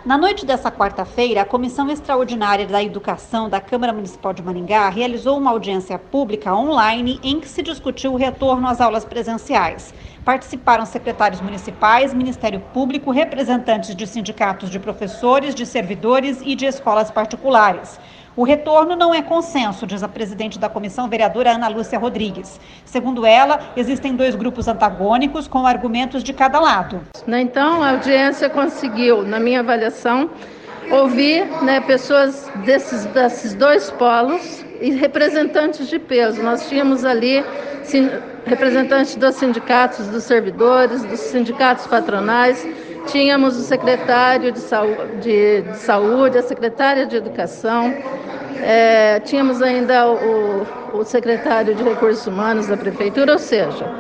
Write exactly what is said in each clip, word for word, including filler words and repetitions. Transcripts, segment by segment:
Na noite dessa quarta-feira, a Comissão Extraordinária da Educação da Câmara Municipal de Maringá realizou uma audiência pública online em que se discutiu o retorno às aulas presenciais. Participaram secretários municipais, Ministério Público, representantes de sindicatos de professores, de servidores e de escolas particulares. O retorno não é consenso, diz a presidente da comissão, vereadora Ana Lúcia Rodrigues. Segundo ela, existem dois grupos antagônicos com argumentos de cada lado. Então, a audiência conseguiu, na minha avaliação, ouvir né, pessoas desses, desses dois polos e representantes de peso. Nós tínhamos ali sim, representantes dos sindicatos dos servidores, dos sindicatos patronais, tínhamos o secretário de saúde, de, de saúde a secretária de educação, é, tínhamos ainda o, o secretário de recursos humanos da prefeitura, ou seja,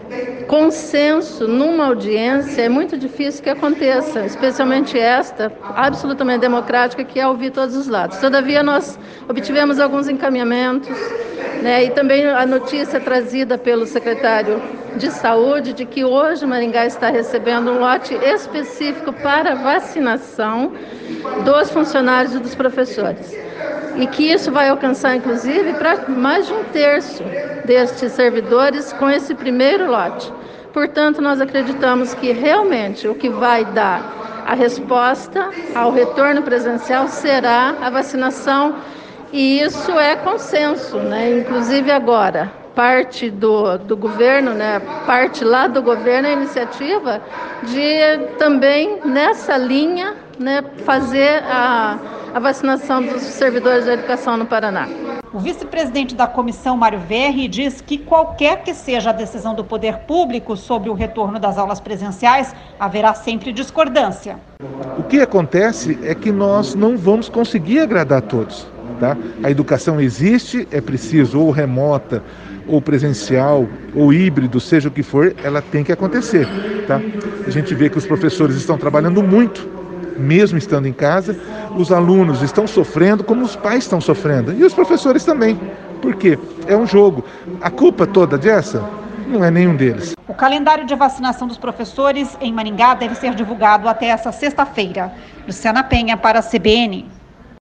consenso numa audiência é muito difícil que aconteça, especialmente esta, absolutamente democrática, que é ouvir todos os lados. Todavia, nós obtivemos alguns encaminhamentos, né, e também a notícia trazida pelo secretário de saúde de que hoje Maringá está recebendo um lote específico para vacinação dos funcionários e dos professores. E que isso vai alcançar, inclusive, para mais de um terço destes servidores com esse primeiro lote. Portanto, nós acreditamos que realmente o que vai dar a resposta ao retorno presencial será a vacinação, e isso é consenso, né? Inclusive agora, parte do, do governo, né? parte lá do governo, a iniciativa de também nessa linha, né? fazer a, a vacinação dos servidores da educação no Paraná. O vice-presidente da comissão, Mário Verri, diz que qualquer que seja a decisão do poder público sobre o retorno das aulas presenciais, haverá sempre discordância. O que acontece é que nós não vamos conseguir agradar a todos. Tá? A educação existe, é preciso ou remota, ou presencial, ou híbrido, seja o que for, ela tem que acontecer. Tá? A gente vê que os professores estão trabalhando muito, mesmo estando em casa, os alunos estão sofrendo como os pais estão sofrendo, e os professores também. Por quê? É um jogo. A culpa toda dessa não é nenhum deles. O calendário de vacinação dos professores em Maringá deve ser divulgado até essa sexta-feira. Luciana Penha para a C B N.